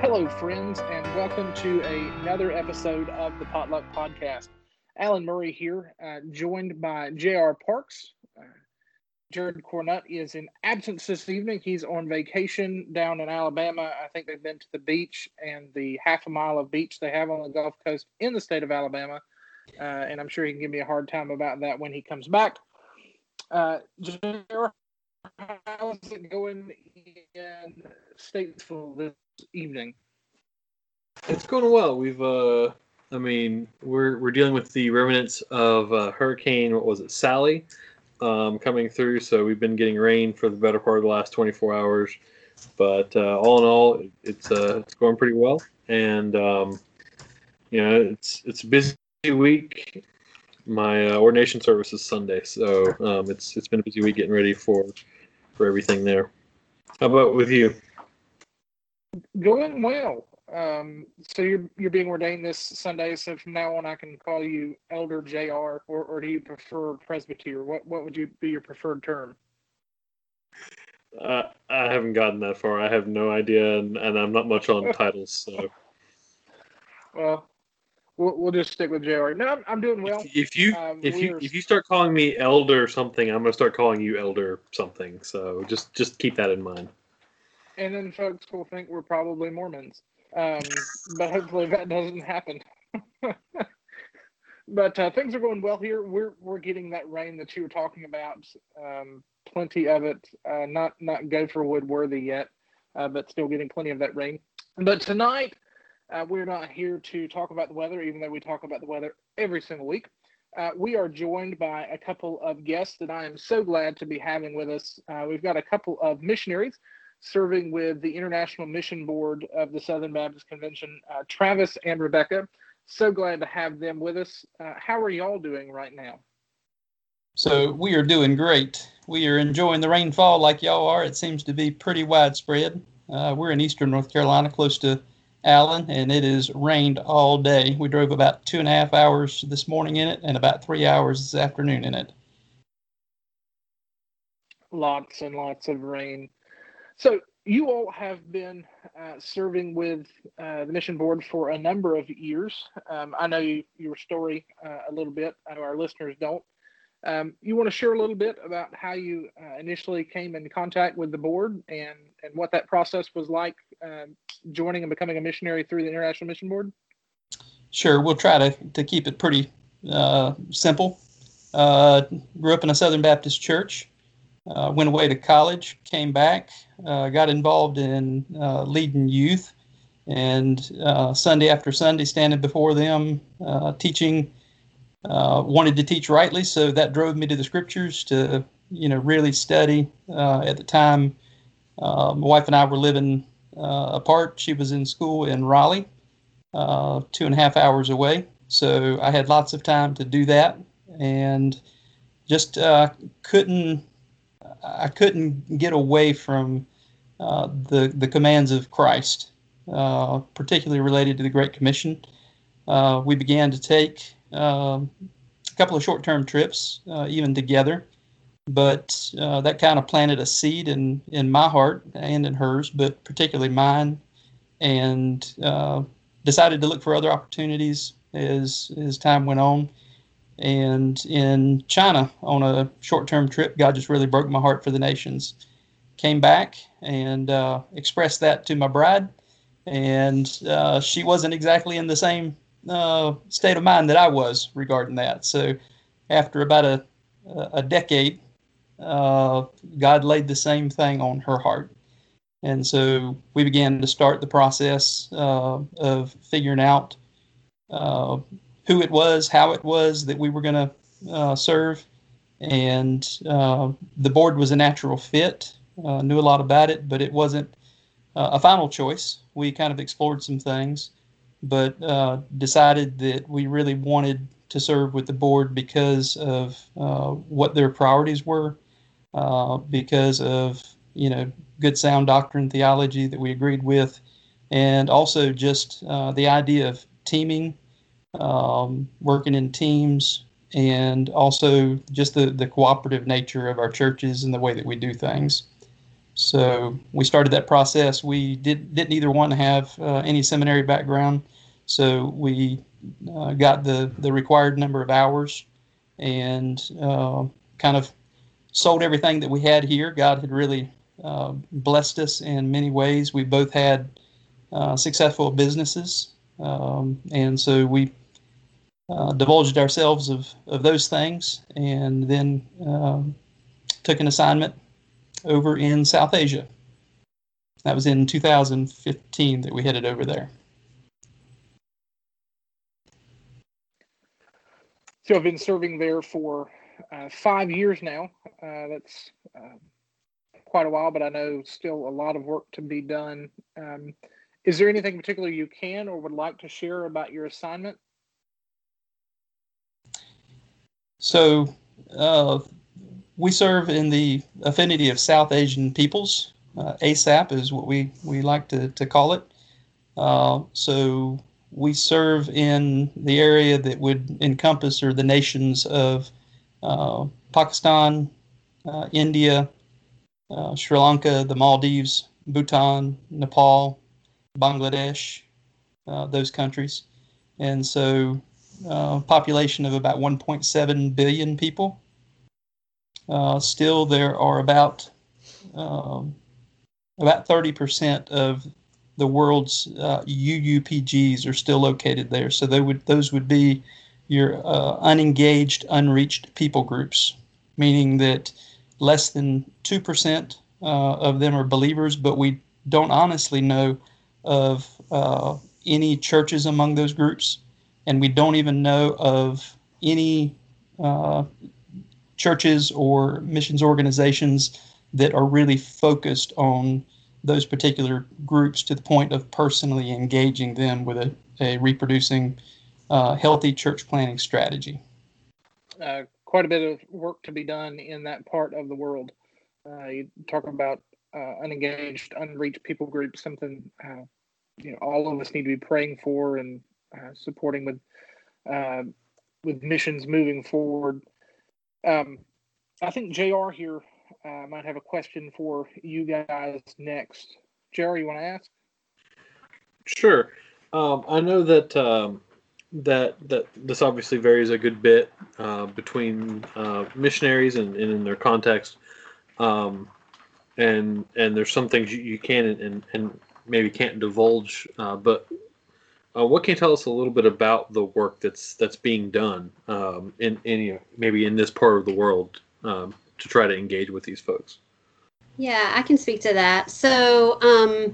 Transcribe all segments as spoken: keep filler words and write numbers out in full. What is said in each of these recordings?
Hello, friends, and welcome to another episode of the Potluck Podcast. Alan Murray here, uh, joined by J R Parks. Uh, Jared Cornutt is in absence this evening. He's on vacation down in Alabama. I think they've been to the beach and the half a mile of beach they have on the Gulf Coast in the state of Alabama. Uh, and I'm sure he can give me a hard time about that when he comes back. Uh, J R, how's it going in Statesville this evening? It's going well. We've, uh, I mean, we're we're dealing with the remnants of uh, Hurricane. What was it, Sally, um, coming through. So we've been getting rain for the better part of the last twenty-four hours. But uh, all in all, it's uh, it's going pretty well. And um, you know, it's it's a busy week. My uh, ordination service is Sunday, so um, it's it's been a busy week getting ready for for everything there. How about with you? Going well. Um, so you're you're being ordained this Sunday. So from now on, I can call you Elder J R, or, or do you prefer presbyter? What what would you be your preferred term? Uh, I haven't gotten that far. I have no idea, and, and I'm not much on titles. So, well, we'll we'll just stick with J R. No, I'm, I'm doing well. If, if you um, if you are, if you start calling me Elder something, I'm gonna start calling you Elder something. So just just keep that in mind. And then folks will think we're probably Mormons. Um, but hopefully that doesn't happen. But uh, things are going well here. We're we're getting that rain that you were talking about. Um, plenty of it. Uh, not not Gopherwood worthy yet, uh, but still getting plenty of that rain. But tonight uh, we're not here to talk about the weather, even though we talk about the weather every single week. Uh, we are joined by a couple of guests that I am so glad to be having with us. Uh, we've got a couple of missionaries serving with the International Mission Board of the Southern Baptist Convention, uh, Travis and Rebecca. So glad to have them with us. Uh, how are y'all doing right now? So we are doing great. We are enjoying the rainfall like y'all are. It seems to be pretty widespread. Uh, we're in eastern North Carolina, close to Allen, and it has rained all day. We drove about two and a half hours this morning in it and about three hours this afternoon in it. Lots and lots of rain. So you all have been uh, serving with uh, the mission board for a number of years. Um, I know you, your story uh, a little bit. I know our listeners don't. Um, you want to share a little bit about how you uh, initially came in contact with the board and, and what that process was like, uh, joining and becoming a missionary through the International Mission Board? Sure. We'll try to, to keep it pretty uh, simple. Uh, grew up in a Southern Baptist church. Uh, went away to college, came back, uh, got involved in uh, leading youth, and uh, Sunday after Sunday, standing before them, uh, teaching. Uh, wanted to teach rightly, so that drove me to the scriptures to, you know, really study. Uh, at the time, uh, my wife and I were living uh, apart. She was in school in Raleigh, uh, two and a half hours away, so I had lots of time to do that, and just uh, couldn't. I couldn't get away from uh, the the commands of Christ, uh, particularly related to the Great Commission. Uh, we began to take uh, a couple of short-term trips, uh, even together, but uh, that kind of planted a seed in, in my heart and in hers, but particularly mine, and uh, decided to look for other opportunities as as time went on. And in China, on a short-term trip, God just really broke my heart for the nations. Came back and uh, expressed that to my bride, and uh, she wasn't exactly in the same uh, state of mind that I was regarding that. So after about a, a decade, uh, God laid the same thing on her heart. And so we began to start the process uh, of figuring out uh, who it was, how it was that we were going to uh, serve. And uh, the board was a natural fit, uh, knew a lot about it, but it wasn't uh, a final choice. We kind of explored some things, but uh, decided that we really wanted to serve with the board because of uh, what their priorities were, uh, because of, you know, good sound doctrine, theology that we agreed with, and also just uh, the idea of teaming, um, working in teams, and also just the, the cooperative nature of our churches and the way that we do things. So we started that process. We did, didn't either one have uh, any seminary background. So we uh, got the, the required number of hours and uh, kind of sold everything that we had here. God had really uh, blessed us in many ways. We both had uh, successful businesses. Um, and so we uh, divulged ourselves of, of those things, and then um, took an assignment over in South Asia. That was in two thousand fifteen that we headed over there. So I've been serving there for uh, five years now. Uh, that's uh, quite a while, but I know still a lot of work to be done. Um, is there anything particular you can or would like to share about your assignment? So uh, we serve in the Affinity of South Asian Peoples. Uh, A S A P is what we, we like to, to call it. Uh, so we serve in the area that would encompass or the nations of uh, Pakistan, uh, India, uh, Sri Lanka, the Maldives, Bhutan, Nepal, Bangladesh, uh, those countries. And so uh, population of about one point seven billion people. Uh, still, there are about um, about thirty percent of the world's uh, U U P Gs are still located there. So they would those would be your uh, unengaged, unreached people groups, meaning that less than two percent uh, of them are believers, but we don't honestly know of uh, any churches among those groups, and we don't even know of any uh, churches or missions organizations that are really focused on those particular groups to the point of personally engaging them with a, a reproducing uh, healthy church planting strategy. Uh, quite a bit of work to be done in that part of the world. Uh, you talk about uh, unengaged, unreached people groups, something uh, you know all of us need to be praying for and uh, supporting with uh, with missions moving forward. Um, I think J R here uh, might have a question for you guys next. J R, you want to ask? Sure. Um, I know that um, that that this obviously varies a good bit uh, between uh, missionaries and, and in their context, um, and and there's some things you, you can and, and maybe can't divulge. Uh, but uh, what can you tell us a little bit about the work that's that's being done um, in in you know, maybe in this part of the world um, to try to engage with these folks? Yeah, I can speak to that. So um,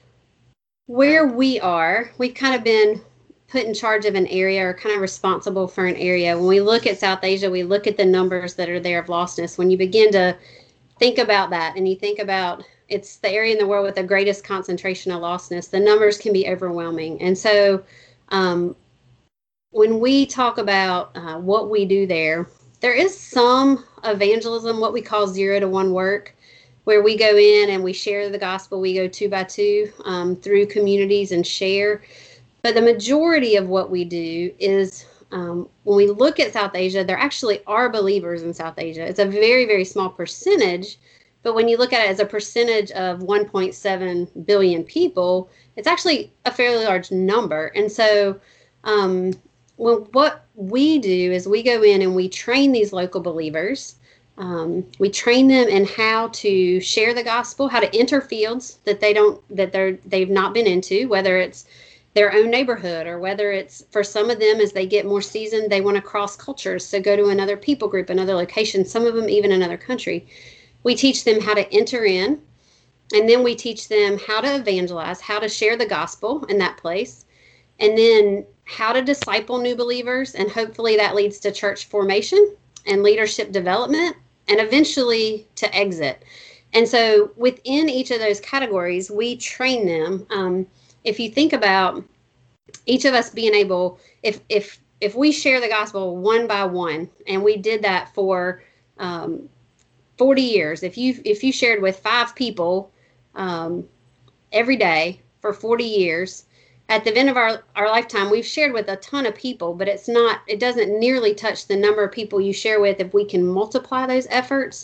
where we are, we've kind of been put in charge of an area or kind of responsible for an area. When we look at South Asia, we look at the numbers that are there of lostness. When you begin to think about that and you think about it's the area in the world with the greatest concentration of lostness, the numbers can be overwhelming. And so um, when we talk about uh, what we do there, there is some evangelism, what we call zero to one work, where we go in and we share the gospel. We go two by two um, through communities and share. But the majority of what we do is um, when we look at South Asia, there actually are believers in South Asia. It's a very, very small percentage. But when you look at it as a percentage of one point seven billion people, it's actually a fairly large number. And so um, well, what we do is we go in and we train these local believers. Um, we train them in how to share the gospel, how to enter fields that they don't, that they're, they've not been into, whether it's their own neighborhood or whether it's for some of them, as they get more seasoned, they want to cross cultures. So go to another people group, another location, some of them even another country. We teach them how to enter in, and then we teach them how to evangelize, how to share the gospel in that place, and then how to disciple new believers. And hopefully that leads to church formation and leadership development, and eventually to exit. And so within each of those categories, we train them. Um, if you think about each of us being able, if if if we share the gospel one by one, and we did that for um, forty years, if you if you shared with five people um, every day for forty years, at the end of our, our lifetime, we've shared with a ton of people, but it's not, it doesn't nearly touch the number of people you share with if we can multiply those efforts.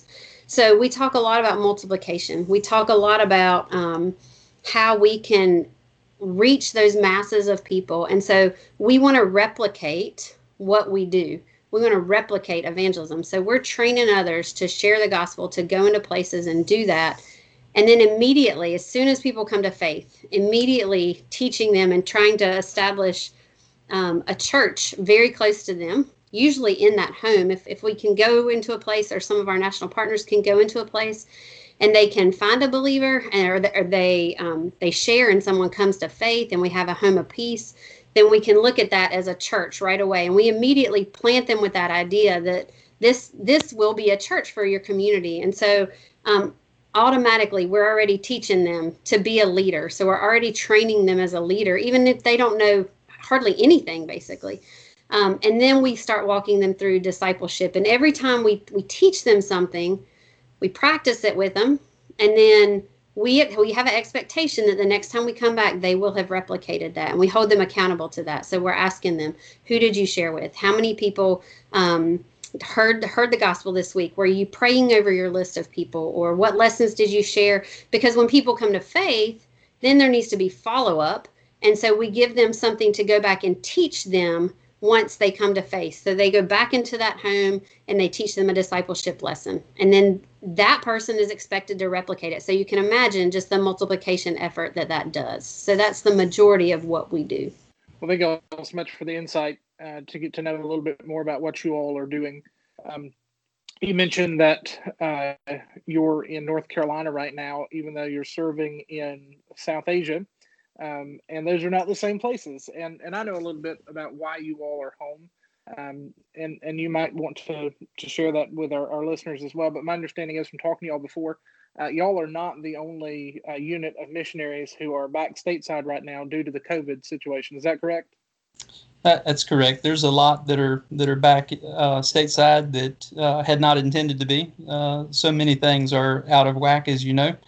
So we talk a lot about multiplication. We talk a lot about um, how we can reach those masses of people. And so we want to replicate what we do. We want to replicate evangelism. So we're training others to share the gospel, to go into places and do that. And then immediately, as soon as people come to faith, immediately teaching them and trying to establish um, a church very close to them, usually in that home. If, if we can go into a place, or some of our national partners can go into a place and they can find a believer, and or, or they um, they share and someone comes to faith and we have a home of peace, then we can look at that as a church right away. And we immediately plant them with that idea that this this will be a church for your community. And so um, automatically we're already teaching them to be a leader. So we're already training them as a leader, even if they don't know hardly anything, basically. Um, and then we start walking them through discipleship. And every time we, we teach them something, we practice it with them. And then we we have an expectation that the next time we come back, they will have replicated that. And we hold them accountable to that. So we're asking them, who did you share with? How many people um, heard heard the gospel this week? Were you praying over your list of people? Or what lessons did you share? Because when people come to faith, then there needs to be follow-up. And so we give them something to go back and teach them once they come to faith. So they go back into that home and they teach them a discipleship lesson. And then that person is expected to replicate it. So you can imagine just the multiplication effort that that does. So that's the majority of what we do. Well, thank you all so much for the insight uh, to get to know a little bit more about what you all are doing. Um, you mentioned that uh, you're in North Carolina right now, even though you're serving in South Asia. Um, and those are not the same places. And and I know a little bit about why you all are home. Um, and, and you might want to, to share that with our, our listeners as well. But my understanding is from talking to y'all before, uh, y'all are not the only uh, unit of missionaries who are back stateside right now due to the COVID situation. Is that correct? That, that's correct. There's a lot that are that are back uh, stateside that uh, had not intended to be. Uh, so many things are out of whack, as you know.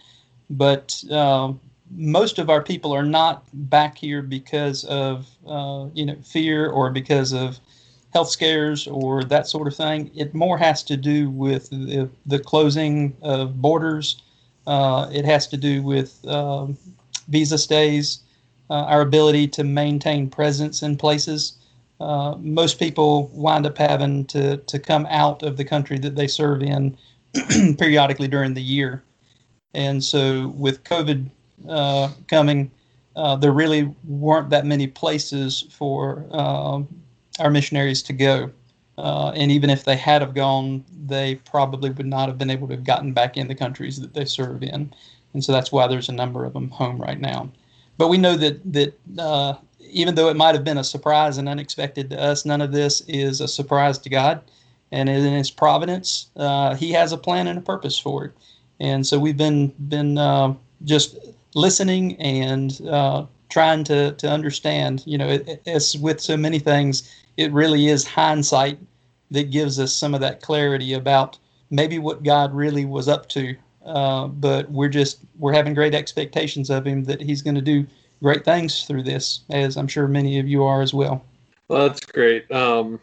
But uh, most of our people are not back here because of uh, you know fear or because of health scares or that sort of thing. It more has to do with the, the closing of borders. Uh, it has to do with uh, visa stays, uh, our ability to maintain presence in places. Uh, most people wind up having to, to come out of the country that they serve in periodically during the year. And so with COVID uh, coming, uh, there really weren't that many places for uh, our missionaries to go. Uh, and even if they had have gone, they probably would not have been able to have gotten back in the countries that they serve in. And so that's why there's a number of them home right now. But we know that that uh, even though it might have been a surprise and unexpected to us, none of this is a surprise to God. And in His providence, uh, He has a plan and a purpose for it. And so we've been been uh, just listening and uh, trying to to understand. You know, it, as with so many things, it really is hindsight that gives us some of that clarity about maybe what God really was up to. Uh, but we're just we're having great expectations of Him that He's going to do great things through this, as I'm sure many of you are as well. Well, that's great. Um,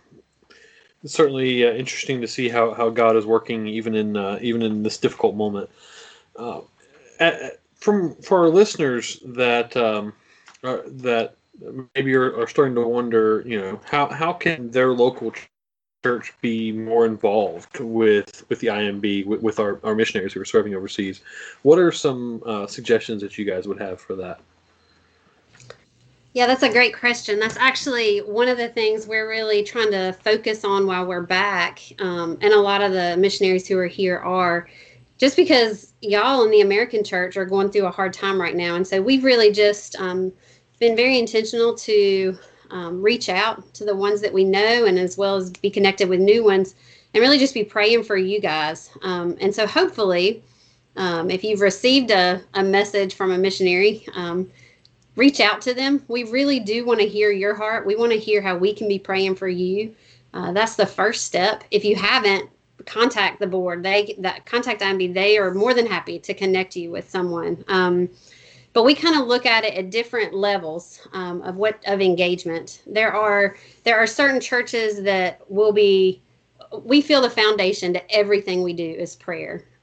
it's certainly uh, interesting to see how, how God is working even in uh, even in this difficult moment. Uh, at, from for our listeners that um, are, that maybe are, are starting to wonder, you know, how how can their local church be more involved with with the I M B, with, with our, our missionaries who are serving overseas? What are some uh, suggestions that you guys would have for that? Yeah, that's a great question. That's actually one of the things we're really trying to focus on while we're back. Um, and a lot of the missionaries who are here are, just because y'all in the American church are going through a hard time right now. And so we've really just um, been very intentional to um, reach out to the ones that we know, and as well as be connected with new ones, and really just be praying for you guys. Um, and so hopefully, um, if you've received a, a message from a missionary, um, reach out to them. We really do want to hear your heart. We want to hear how we can be praying for you. Uh, that's the first step. If you haven't, contact the board. They that contact I M B. They are more than happy to connect you with someone. Um, but we kind of look at it at different levels um, of what of engagement. There are there are certain churches that will be. We feel the foundation to everything we do is prayer.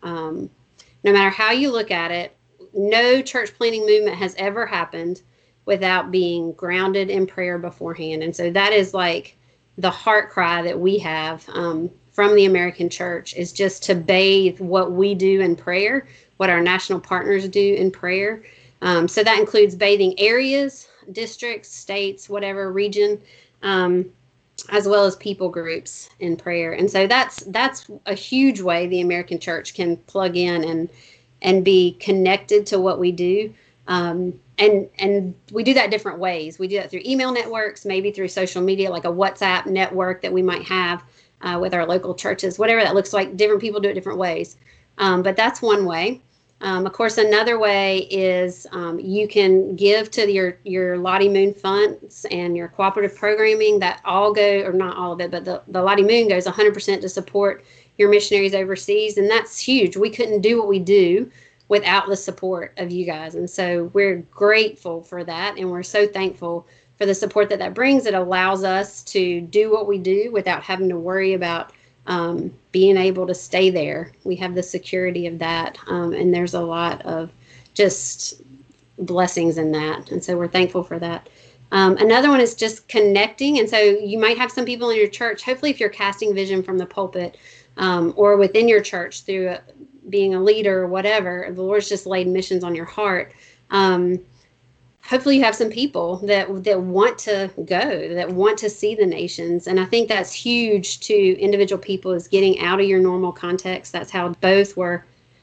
Um, no matter how you look at it, no church planting movement has ever happened without being grounded in prayer beforehand. And so that is like the heart cry that we have um, from the American church, is just to bathe what we do in prayer, what our national partners do in prayer. Um, so that includes bathing areas, districts, states, whatever region, um, as well as people groups in prayer. And so that's that's a huge way the American church can plug in and and be connected to what we do. Um, and and we do that different ways. We do that through email networks, maybe through social media, like a WhatsApp network that we might have uh, with our local churches, whatever that looks like. Different people do it different ways. Um, but that's one way. Um, of course, another way is um, you can give to your, your Lottie Moon funds and your cooperative programming that all go, or not all of it, but the, the Lottie Moon goes one hundred percent to support your missionaries overseas. And that's huge. We couldn't do what we do without the support of you guys. And so we're grateful for that. And we're so thankful for the support that that brings. It allows us to do what we do without having to worry about um, being able to stay there. We have the security of that. Um, and there's a lot of just blessings in that. And so we're thankful for that. Um, another one is just connecting. And so you might have some people in your church, hopefully if you're casting vision from the pulpit um, or within your church through a, being a leader or whatever, the Lord's just laid missions on your heart. Um, hopefully you have some people that that want to go, that want to see the nations. And I think that's huge to individual people, is getting out of your normal context. That's how both were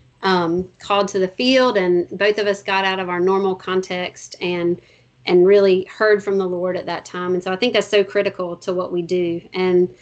um, called to the field, and both of us got out of our normal context and and really heard from the Lord at that time. And so I think that's so critical to what we do. And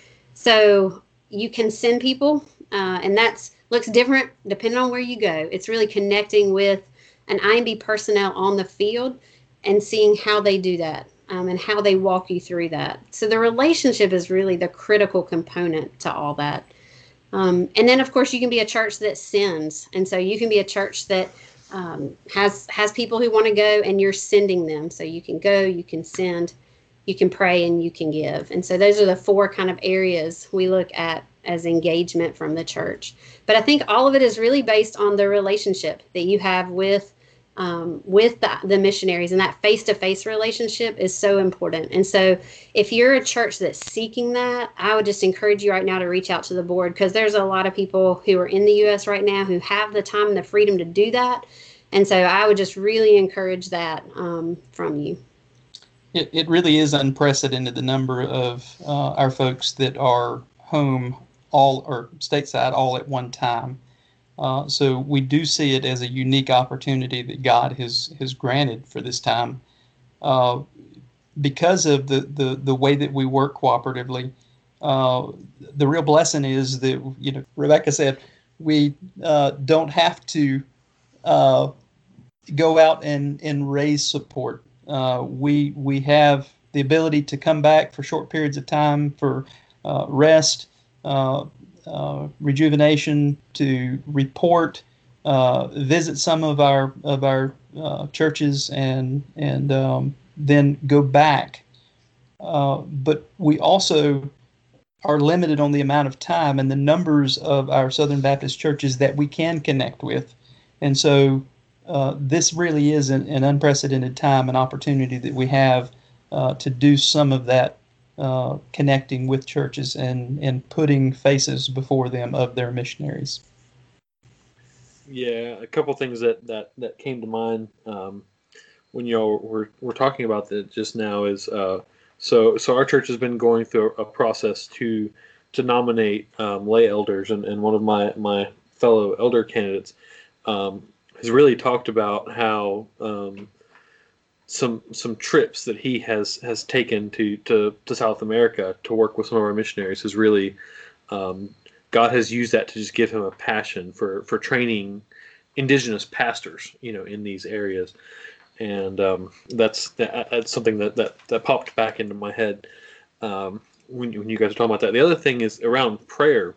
so you can send people, uh, and that's looks different depending on where you go. It's really connecting with an I M B personnel on the field and seeing how they do that um, and how they walk you through that. So the relationship is really the critical component to all that. Um, and then, of course, you can be a church that sends. And so you can be a church that um, has has people who want to go, and you're sending them. So you can go, you can send, you can pray, and you can give. And so those are the four kind of areas we look at as engagement from the church. But I think all of it is really based on the relationship that you have with um, with the, the missionaries, and that face-to-face relationship is so important. And so if you're a church that's seeking that, I would just encourage you right now to reach out to the board, because there's a lot of people who are in the U S right now who have the time and the freedom to do that. And so I would just really encourage that um, from you. It, it really is unprecedented, the number of uh, our folks that are home all or stateside all at one time. Uh, so we do see it as a unique opportunity that God has has granted for this time, uh, because of the, the the way that we work cooperatively. Uh, the real blessing is that, you know, Rebecca said, we uh, don't have to uh, go out and, and raise support. Uh, we we have the ability to come back for short periods of time for uh, rest, uh, uh, rejuvenation, to report, uh, visit some of our of our uh, churches, and and um, then go back. Uh, but we also are limited on the amount of time and the numbers of our Southern Baptist churches that we can connect with, and so uh, this really is an, an unprecedented time and opportunity that we have uh, to do some of that. Uh, connecting with churches and, and putting faces before them of their missionaries. Yeah, a couple things that, that, that came to mind um, when y'all were, were talking about that just now is uh, so so our church has been going through a process to to nominate um, lay elders, and, and one of my, my fellow elder candidates um, has really talked about how um, some some trips that he has has taken to, to, to South America to work with some of our missionaries has really um, God has used that to just give him a passion for, for training indigenous pastors, you know, in these areas, and um, that's that, that's something that, that, that popped back into my head um, when when you guys are talking about that. The other thing is around prayer.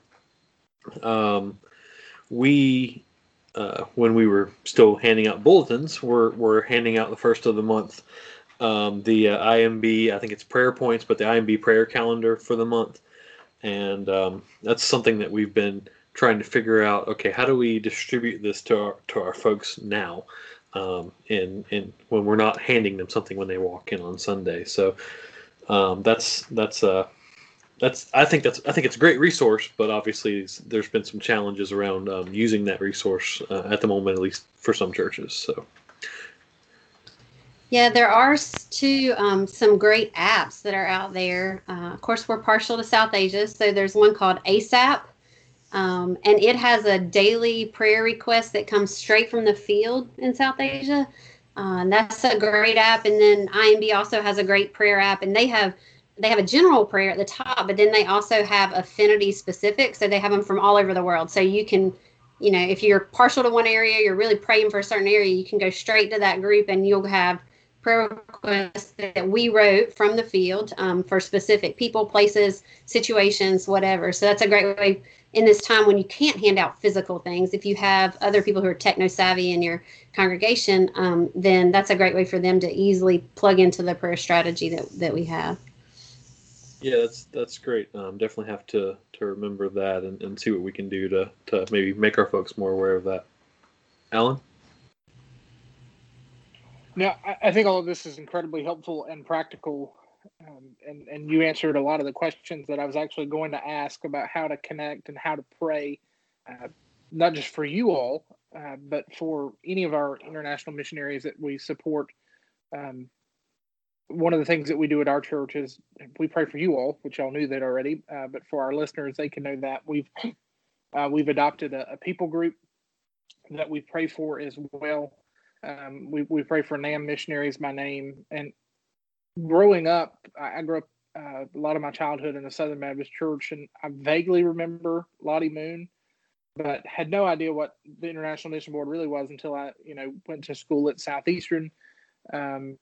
Um, we. Uh, when we were still handing out bulletins, we're, we're handing out the first of the month um, the uh, I M B, I think it's prayer points, but the I M B prayer calendar for the month. And um, that's something that we've been trying to figure out, okay, how do we distribute this to our to our folks now, um, and and when we're not handing them something when they walk in on Sunday. So um, that's that's uh that's I think that's I think it's a great resource, but obviously there's been some challenges around um, using that resource uh, at the moment, at least for some churches. So. Yeah, there are too um, some great apps that are out there. Uh, of course, we're partial to South Asia, so there's one called ASAP, um, and it has a daily prayer request that comes straight from the field in South Asia. Uh, and that's a great app. And then I M B also has a great prayer app, and they have they have a general prayer at the top, but then they also have affinity specific, so they have them from all over the world. So you can, you know, if you're partial to one area, you're really praying for a certain area, you can go straight to that group, and you'll have prayer requests that we wrote from the field um, for specific people, places, situations, whatever. So that's a great way in this time when you can't hand out physical things. If you have other people who are techno savvy in your congregation, um, then that's a great way for them to easily plug into the prayer strategy that, that we have. Yeah, that's that's great. Um, definitely have to, to remember that and, and see what we can do to, to maybe make our folks more aware of that. Alan? Now, I, I think all of this is incredibly helpful and practical, um, and, and you answered a lot of the questions that I was actually going to ask about how to connect and how to pray, uh, not just for you all, uh, but for any of our international missionaries that we support. Um, one of the things that we do at our church is we pray for you all, which y'all knew that already, uh, but for our listeners, they can know that we've uh, we've adopted a, a people group that we pray for as well. Um, we, we pray for NAM missionaries by name. And growing up, I, I grew up uh, a lot of my childhood in the Southern Baptist Church, and I vaguely remember Lottie Moon, but had no idea what the International Mission Board really was until I, you know, went to school at Southeastern. Um,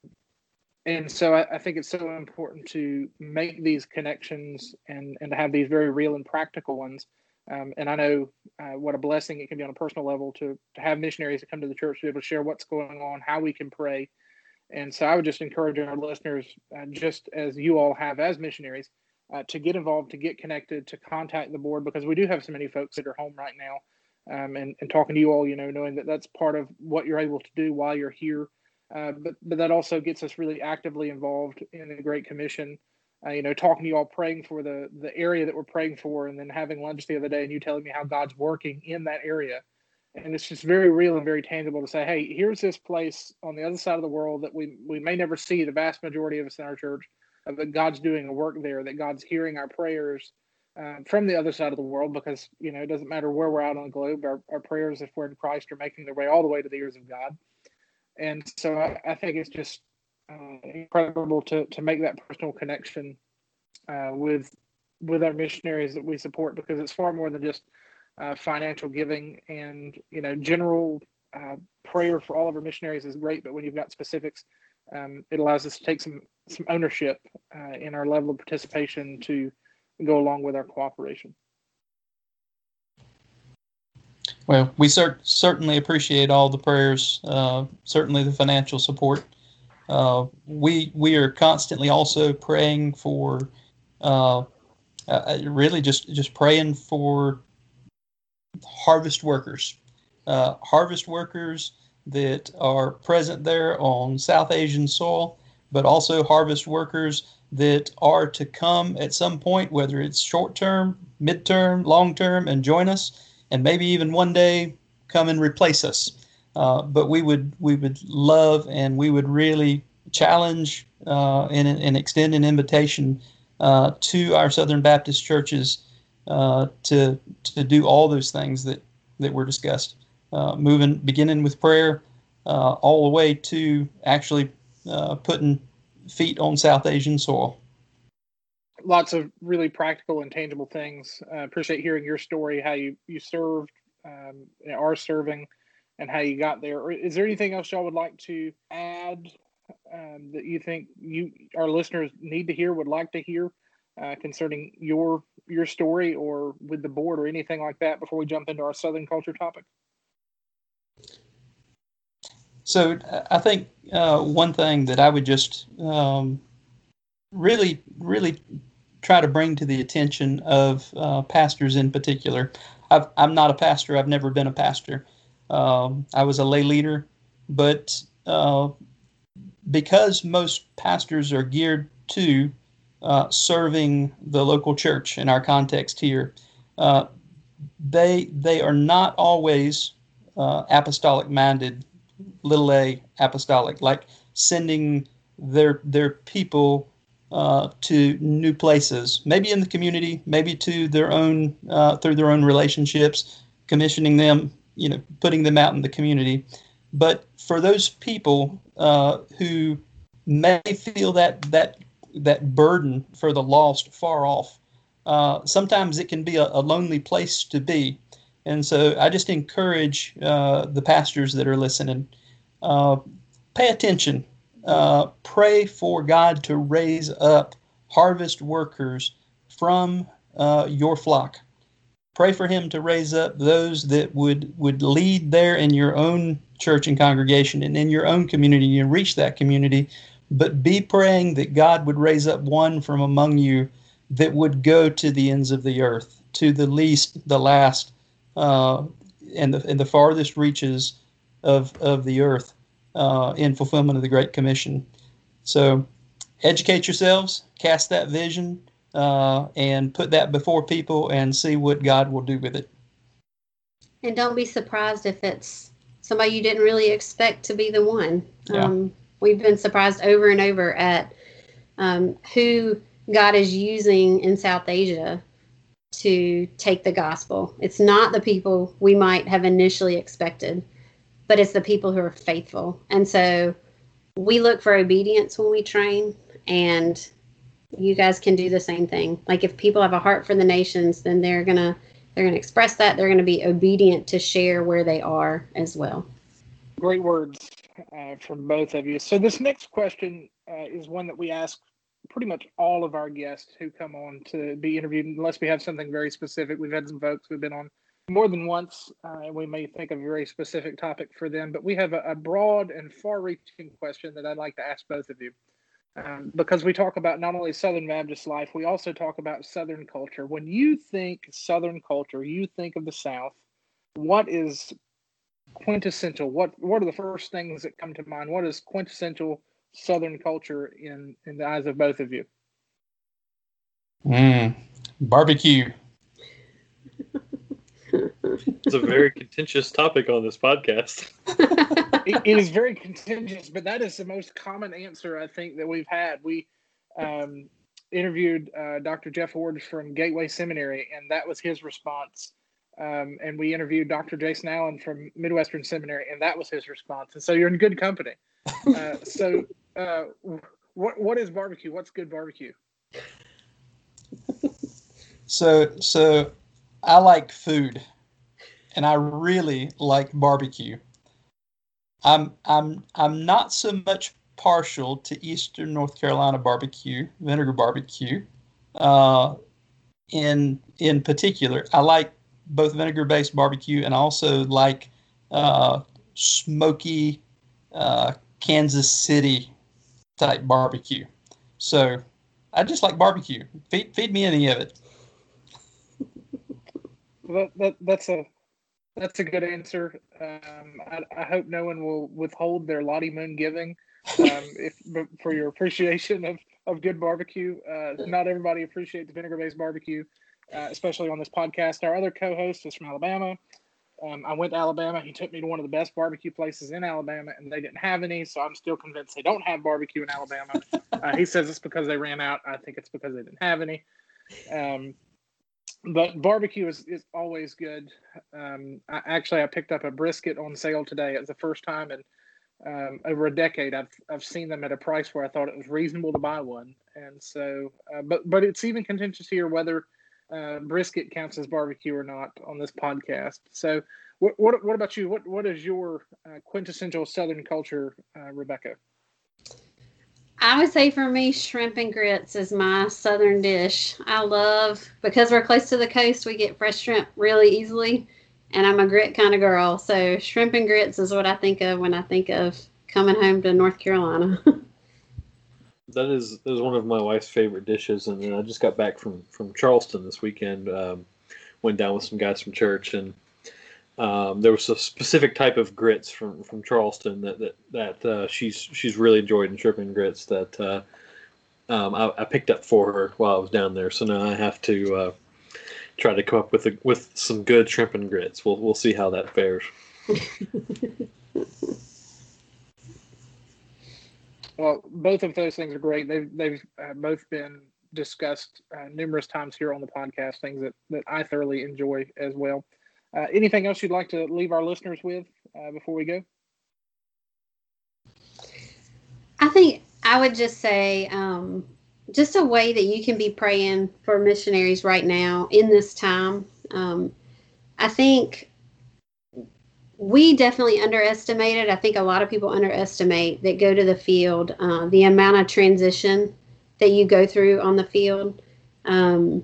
and so I, I think it's so important to make these connections and, and to have these very real and practical ones. Um, and I know uh, what a blessing it can be on a personal level to, to have missionaries that come to the church to be able to share what's going on, how we can pray. And so I would just encourage our listeners, uh, just as you all have as missionaries, uh, to get involved, to get connected, to contact the board, because we do have so many folks that are home right now. Um, and, and talking to you all, you know, knowing that that's part of what you're able to do while you're here. Uh, but, but that also gets us really actively involved in the Great Commission. Uh, you know, talking to you all, praying for the the area that we're praying for, and then having lunch the other day and you telling me how God's working in that area. And it's just very real and very tangible to say, hey, here's this place on the other side of the world that we, we may never see, the vast majority of us in our church, uh, that God's doing a work there, that God's hearing our prayers uh, from the other side of the world, because, you know, it doesn't matter where we're out on the globe, our, our prayers, if we're in Christ, are making their way all the way to the ears of God. And so I, I think it's just uh, incredible to to make that personal connection uh, with with our missionaries that we support, because it's far more than just uh, financial giving. And you know, general uh, prayer for all of our missionaries is great, but when you've got specifics, um, it allows us to take some some ownership uh, in our level of participation to go along with our cooperation. Well, we cer- certainly appreciate all the prayers, uh, certainly the financial support. Uh, we we are constantly also praying for, uh, uh, really just, just praying for harvest workers, uh, harvest workers that are present there on South Asian soil, but also harvest workers that are to come at some point, whether it's short term, mid-term, long term, and join us, and maybe even one day come and replace us. Uh, but we would we would love, and we would really challenge uh, and, and extend an invitation uh, to our Southern Baptist churches uh, to to do all those things that, that were discussed, uh, moving beginning with prayer uh, all the way to actually uh, putting feet on South Asian soil. Lots of really practical and tangible things. I uh, appreciate hearing your story, how you, you served, um, are serving, and how you got there. Is there anything else y'all would like to add um, that you think you our listeners need to hear, would like to hear uh, concerning your your story, or with the board, or anything like that, before we jump into our Southern culture topic? So I think uh, one thing that I would just um, really, really try to bring to the attention of uh, pastors in particular. I've, I'm not a pastor. I've never been a pastor. Um, I was a lay leader, but uh, because most pastors are geared to uh, serving the local church in our context here, uh, they they are not always uh, apostolic minded, little a apostolic, like sending their their people uh, to new places, maybe in the community, maybe to their own uh, through their own relationships, commissioning them, you know, putting them out in the community. But for those people uh, who may feel that that that burden for the lost far off, uh, sometimes it can be a, a lonely place to be. And so I just encourage uh, the pastors that are listening, uh, pay attention, uh, pray for God to raise up harvest workers from uh, your flock. Pray for him to raise up those that would, would lead there in your own church and congregation and in your own community and reach that community. But be praying that God would raise up one from among you that would go to the ends of the earth, to the least, the last, uh, and the and the farthest reaches of of the earth uh, in fulfillment of the Great Commission. So educate yourselves, cast that vision, uh, and put that before people and see what God will do with it. And don't be surprised if it's somebody you didn't really expect to be the one. Yeah. Um, we've been surprised over and over at um, who God is using in South Asia to take the gospel. It's not the people we might have initially expected, but it's the people who are faithful. And so we look for obedience when we train, and you guys can do the same thing. Like if people have a heart for the nations, then they're gonna they're gonna express that. They're gonna be obedient to share where they are as well. Great words uh, from both of you. So this next question uh, is one that we ask pretty much all of our guests who come on to be interviewed, unless we have something very specific. We've had some folks who've been on more than once, uh, and we may think of a very specific topic for them, but we have a, a broad and far-reaching question that I'd like to ask both of you. Um, because we talk about not only Southern Baptist life, we also talk about Southern culture. When you think Southern culture, you think of the South, what is quintessential? What what are the first things that come to mind? What is quintessential Southern culture in, in the eyes of both of you? Mm, barbecue. It's a very contentious topic on this podcast. it, it is very contentious, but that is the most common answer I think that we've had. We um, interviewed uh, Doctor Jeff Ward from Gateway Seminary, and that was his response. Um, and we interviewed Doctor Jason Allen from Midwestern Seminary, and that was his response. And so you're in good company. Uh, so uh, what what is barbecue? What's good barbecue? So so I like food, and I really like barbecue. I'm I'm I'm not so much partial to Eastern North Carolina barbecue, vinegar barbecue. Uh, in in particular, I like both vinegar-based barbecue and I also like uh, smoky uh, Kansas City type barbecue. So I just like barbecue. Feed feed me any of it. Well, that, that that's a that's a good answer. Um, I, I hope no one will withhold their Lottie Moon giving um, if for your appreciation of, of good barbecue. Uh, not everybody appreciates vinegar-based barbecue, uh, especially on this podcast. Our other co-host is from Alabama. Um, I went to Alabama. He took me to one of the best barbecue places in Alabama, and they didn't have any, so I'm still convinced they don't have barbecue in Alabama. Uh, he says it's because they ran out. I think it's because they didn't have any. Um, but barbecue is, is always good. Um, I, actually, I picked up a brisket on sale today. It was the first time in um, over a decade I've I've seen them at a price where I thought it was reasonable to buy one. And so, uh, but but it's even contentious here whether uh, brisket counts as barbecue or not on this podcast. So, what what, what about you? What what is your uh, quintessential Southern culture, uh, Rebecca? I would say for me, shrimp and grits is my Southern dish. I love, because we're close to the coast, we get fresh shrimp really easily, and I'm a grit kind of girl. So shrimp and grits is what I think of when I think of coming home to North Carolina. that is that is one of my wife's favorite dishes, and then I just got back from, from Charleston this weekend. Um, went down with some guys from church, and um, there was a specific type of grits from, from Charleston that that, that uh, she's she's really enjoyed, and shrimp and grits that uh, um, I, I picked up for her while I was down there. So now I have to uh, try to come up with a, with some good shrimp and grits. We'll we'll see how that fares. Well, both of those things are great. They've they've uh, both been discussed uh, numerous times here on the podcast. Things that, that I thoroughly enjoy as well. Uh, anything else you'd like to leave our listeners with uh, before we go? I think I would just say um, just a way that you can be praying for missionaries right now in this time. Um, I think we definitely underestimated. I think a lot of people underestimate that go to the field, uh, the amount of transition that you go through on the field. Um,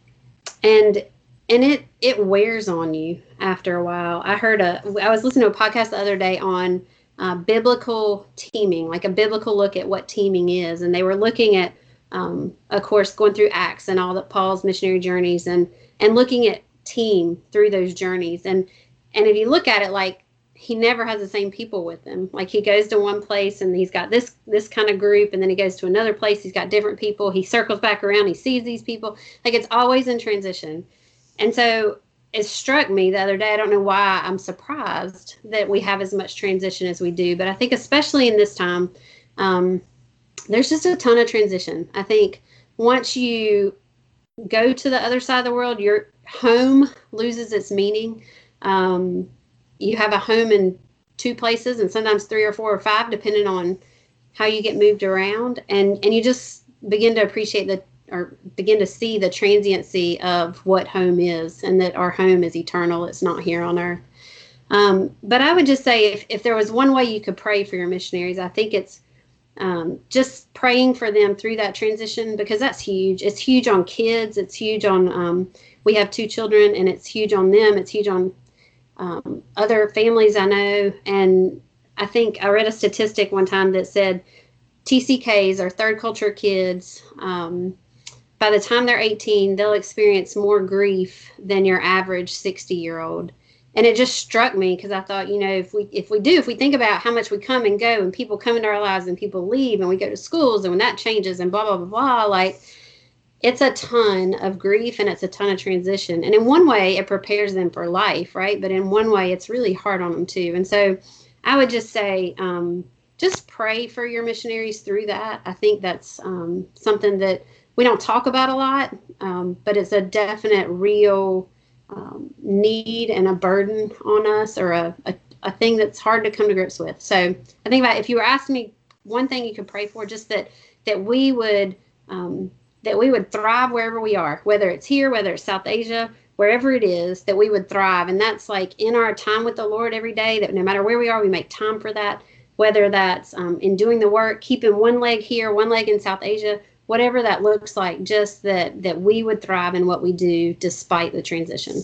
and and it it wears on you after a while. I heard a, I was listening to a podcast the other day on uh, biblical teaming, like a biblical look at what teaming is. And they were looking at, um, of course, going through Acts and all that Paul's missionary journeys and, and looking at team through those journeys. And And if you look at it, like, he never has the same people with him. Like, he goes to one place and he's got this this kind of group, and then he goes to another place, he's got different people. He circles back around, he sees these people. Like, it's always in transition. And so it struck me the other day, I don't know why I'm surprised that we have as much transition as we do, but I think especially in this time, um, there's just a ton of transition. I think once you go to the other side of the world, your home loses its meaning. Um, you have a home in two places and sometimes three or four or five, depending on how you get moved around. And, and you just begin to appreciate the, or begin to see the transiency of what home is, and that our home is eternal. It's not here on earth. Um, but I would just say if, if there was one way you could pray for your missionaries, I think it's um, just praying for them through that transition, because that's huge. It's huge on kids. It's huge on, um, we have two children, and it's huge on them. It's huge on um, other families I know. And I think I read a statistic one time that said T C Ks, or third culture kids, um, by the time they're eighteen, they'll experience more grief than your average sixty year old. And it just struck me, because I thought, you know, if we if we do, if we think about how much we come and go, and people come into our lives and people leave, and we go to schools, and when that changes, and blah, blah, blah, blah, like, it's a ton of grief, and it's a ton of transition. And in one way, it prepares them for life, right? But in one way, it's really hard on them too. And so I would just say, um, just pray for your missionaries through that. I think that's um, something that we don't talk about a lot, um, but it's a definite, real um, need and a burden on us, or a, a, a thing that's hard to come to grips with. So I think about, if you were asking me one thing you could pray for, just that that we would um, that we would thrive wherever we are, whether it's here, whether it's South Asia, wherever it is, that we would thrive. And that's like in our time with the Lord every day, that no matter where we are, we make time for that, whether that's um, in doing the work, keeping one leg here, one leg in South Asia, whatever that looks like, just that that we would thrive in what we do despite the transition.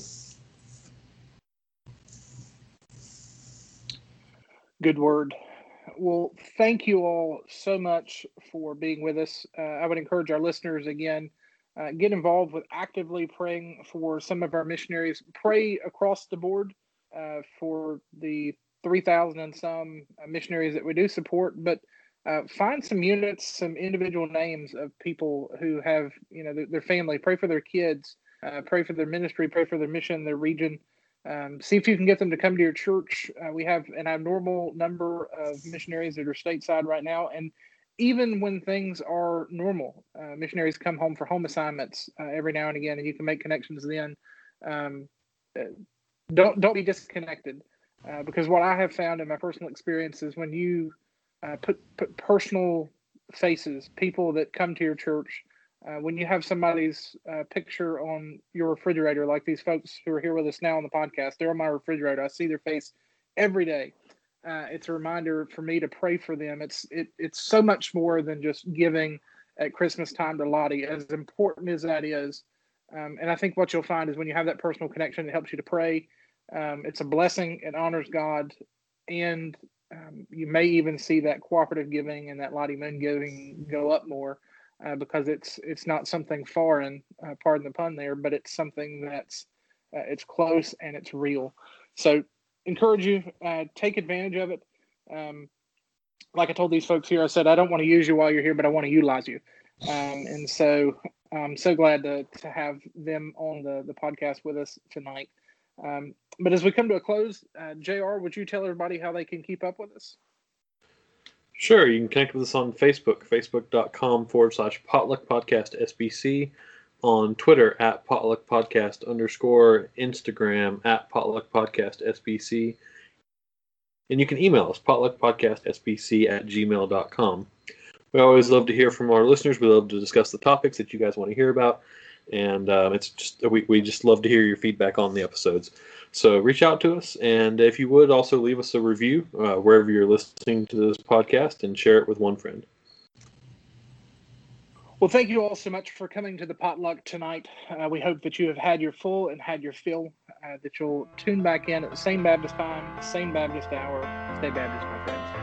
Good word. Well, thank you all so much for being with us. Uh, I would encourage our listeners, again, uh, get involved with actively praying for some of our missionaries. Pray across the board uh, for the three thousand and some uh, missionaries that we do support, but uh, find some units, some individual names of people who have, you know, their, their family. Pray for their kids, uh, pray for their ministry, pray for their mission, their region. Um, see if you can get them to come to your church. Uh, we have an abnormal number of missionaries that are stateside right now. And even when things are normal, uh, missionaries come home for home assignments uh, every now and again, and you can make connections then. Um, uh, don't, don't be disconnected, uh, because what I have found in my personal experience is when you uh, put, put personal faces, people that come to your church, Uh, when you have somebody's uh, picture on your refrigerator, like these folks who are here with us now on the podcast, they're on my refrigerator. I see their face every day. Uh, it's a reminder for me to pray for them. It's it, it's so much more than just giving at Christmas time to Lottie, as important as that is. Um, and I think what you'll find is when you have that personal connection, it helps you to pray. Um, it's a blessing. It honors God. And um, you may even see that cooperative giving and that Lottie Moon giving go up more uh, because it's it's not something foreign, uh, pardon the pun there, but it's something that's uh, it's close and it's real. So encourage you, uh, take advantage of it. Um, like I told these folks here, I said, I don't want to use you while you're here, but I want to utilize you. Um, and so I'm so glad to, to have them on the, the podcast with us tonight. Um, but as we come to a close, uh, J R, would you tell everybody how they can keep up with us? Sure. You can connect with us on Facebook, facebook.com forward slash potluck podcast SBC, on Twitter at potluck podcast underscore, Instagram at potluck podcast SBC. And you can email us, potluckpodcastsbc at gmail dot com. We always love to hear from our listeners. We love to discuss the topics that you guys want to hear about. And um, it's just we, we just love to hear your feedback on the episodes. So reach out to us. And if you would, also leave us a review uh, wherever you're listening to this podcast and share it with one friend. Well, thank you all so much for coming to the potluck tonight. Uh, we hope that you have had your full and had your fill, uh, that you'll tune back in at the same Baptist time, same Baptist hour. Stay Baptist, my friends.